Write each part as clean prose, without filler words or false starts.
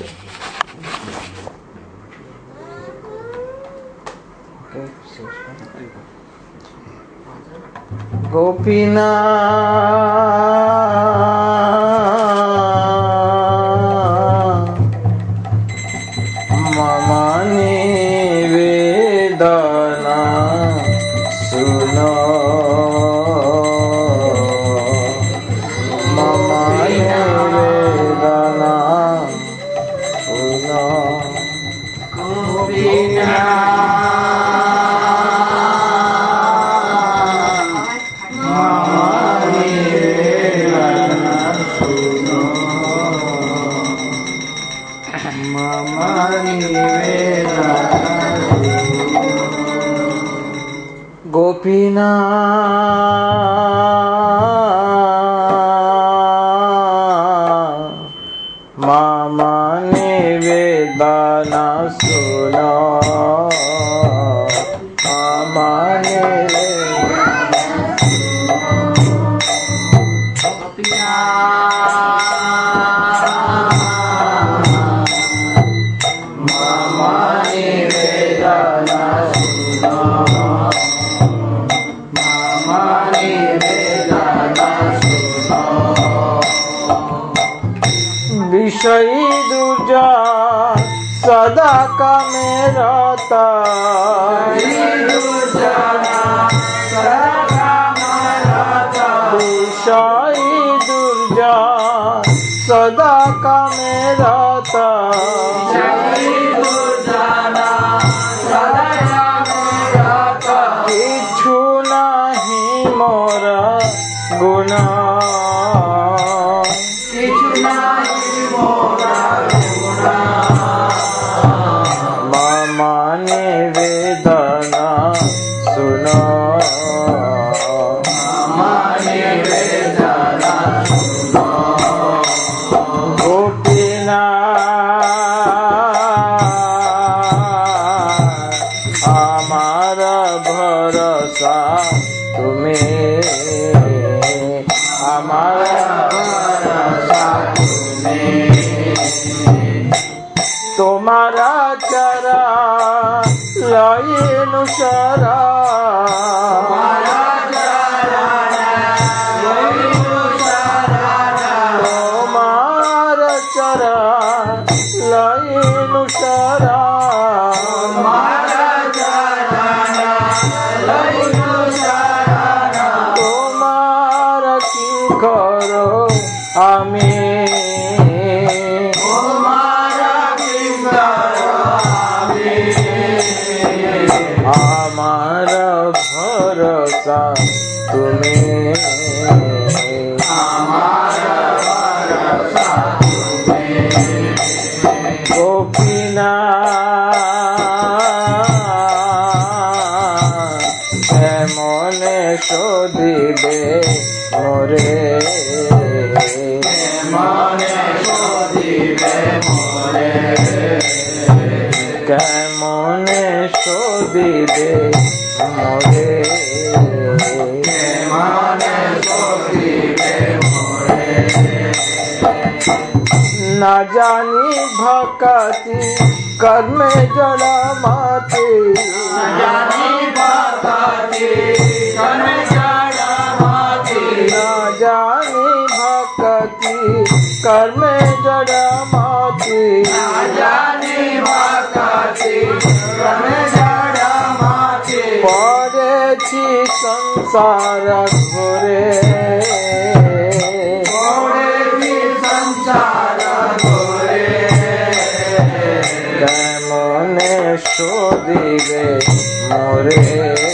गोपीना मम निवेदना सुनो मम निवेदना सुनो गोपीना गोपीना मम निवेदना सुनो मम विषयी दुर्जा सदा कामे रहता विषयी दुर्जा सदा कामे रहता किछु नहीं मोरा गुना निवेदना सुनो गोपीना हमार भरोसा तुम्हें हमारा भरोसा तुम्हें तुम्हारा चरा लयनु शरा तुम्हार चरा लयनु शरा तुम्हार की करो हमें हमारा भरोसा तुम्हें गोपीना मने शोधिबे मोरे কেমনে শোধিবে মোরে না জানি ভক্তি কর্মে জড়া মাতে না জানি ভক্তি কর্মে জড়া মাতে পড়েছি সংসার ঘরে কেমনে শোধিবে মোরে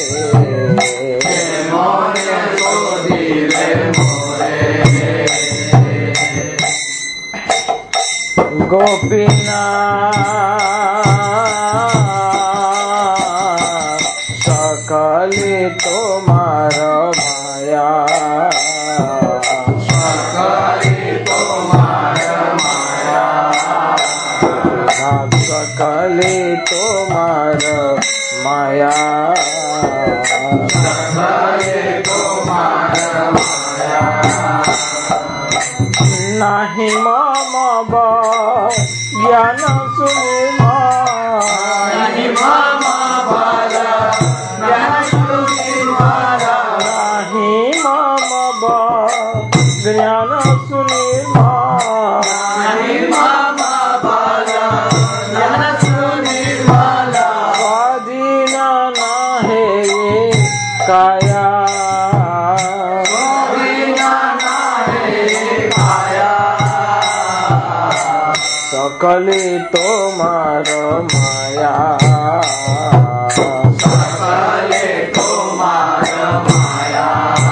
গোপীনা সকলে তোমার মায়া সকলে তোমার মায়া নাহি মম ज्ञान सुनिर्मा नि मम बल ज्ञान सुनिर्मल नाही मम बल ज्ञान सुनिर्मा नि मम बल ज्ञान सुनिर्मल स्वाधीन नाहे काया सकले तोमार माया सकले तोमार माया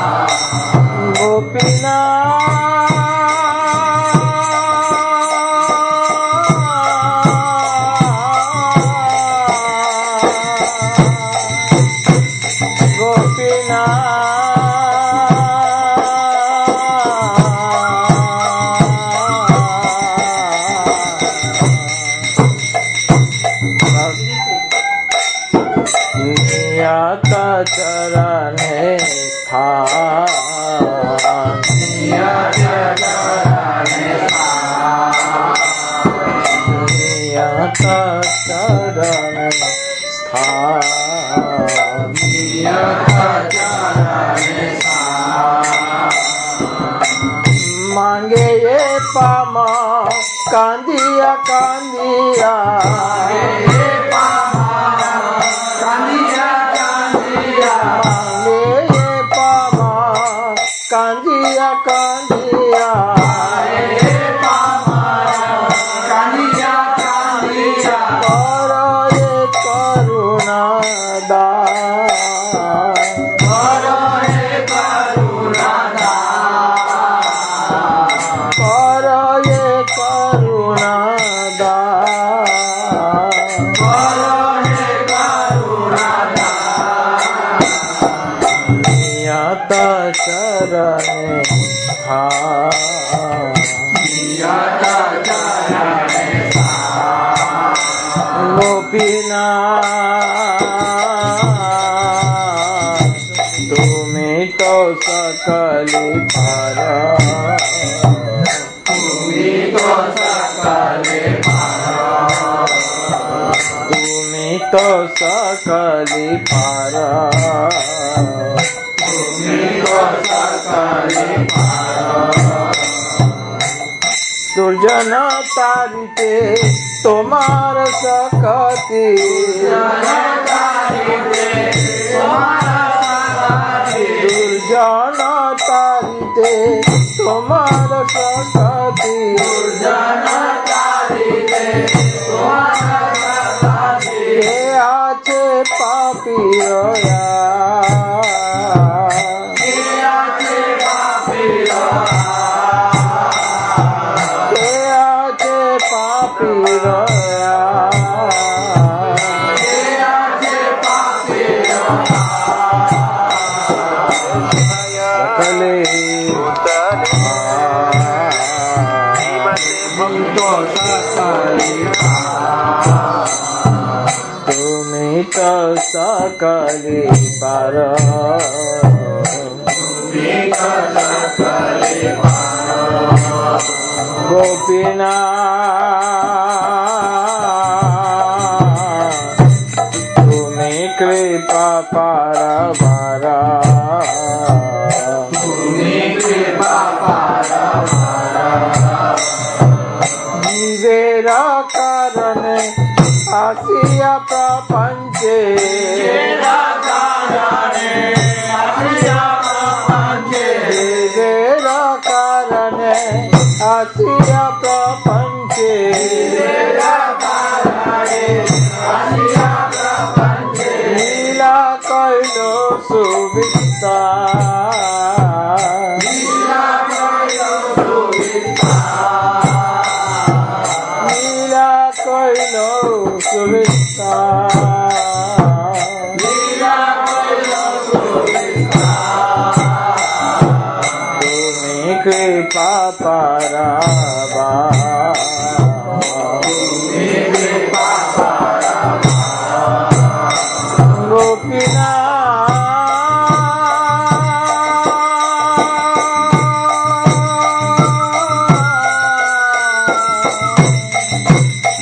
नियत चरणे स्थान नियत चरणे नियत चरणे स्थान नियत चरणे मांगे ये पामा कांदिया कांदिया कांदिया कांदिया कांदिया कांदिया करो ये करुणा दान करो हे करुणा दान करो ये करुणा दान करो हे करुणा दान नियत चरणे स्थान नियत चरणे गोपीनाथ तुम्ही तो सकली पार तुम्ही तो सकले तुम्ही तो सकली पार तुम्ही तो सकले दुर्जन तारिते तुम्हार सकती दुर्जन तारिते तुम्हार सकती के आछे पापी रोया के आछे पापी रोया सकले तुम्ही तो सकली पार गोपीनाथ तुम्ही कृपा पारवारा जीवेरा कारण आसिया प्रपंचे जीवेरा कारण आसिया प्रपंचे लीला कैलो सुविस्तार लीला कैलो सुविस्तार तुम्ही कृपा पारावा गोपीनाथ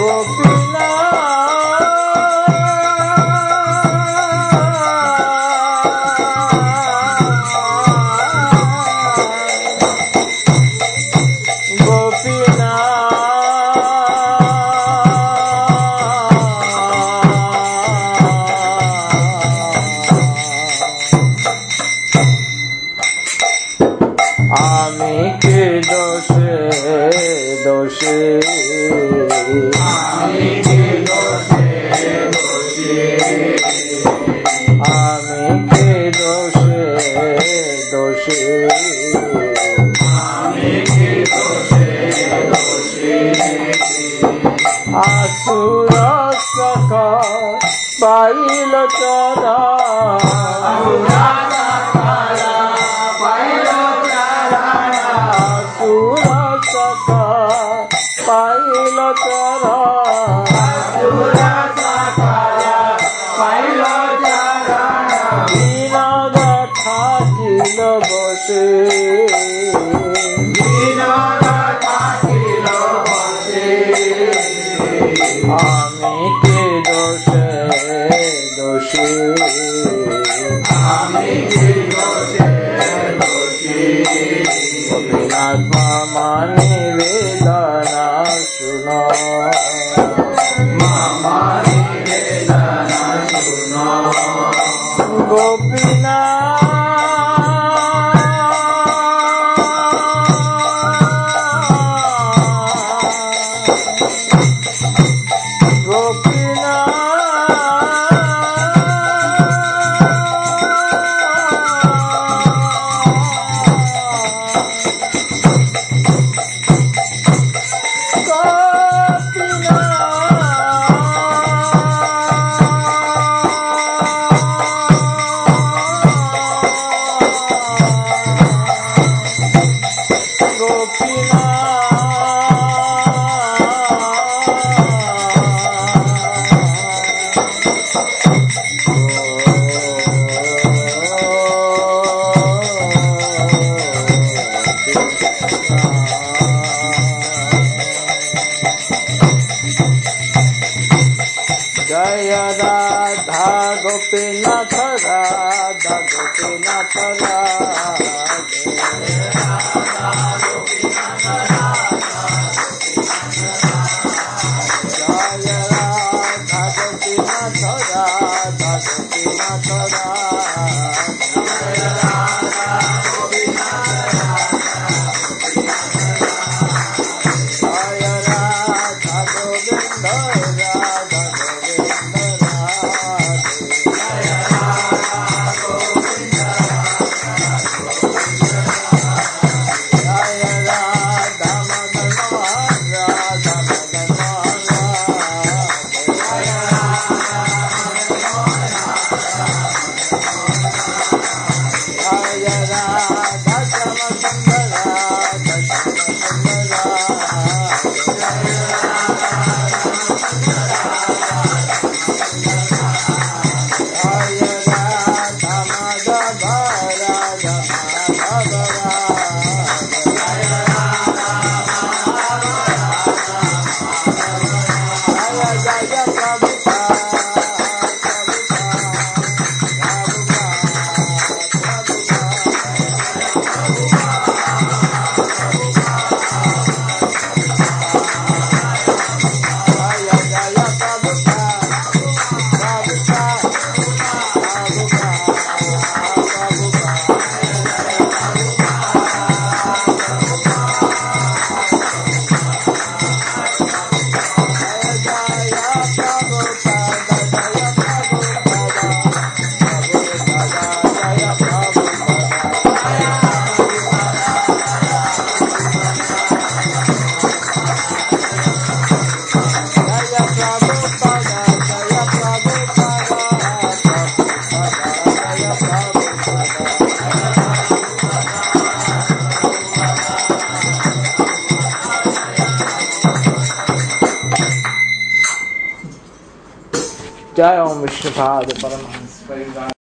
जय ओम विष्णुपाद परमहंस परिवार।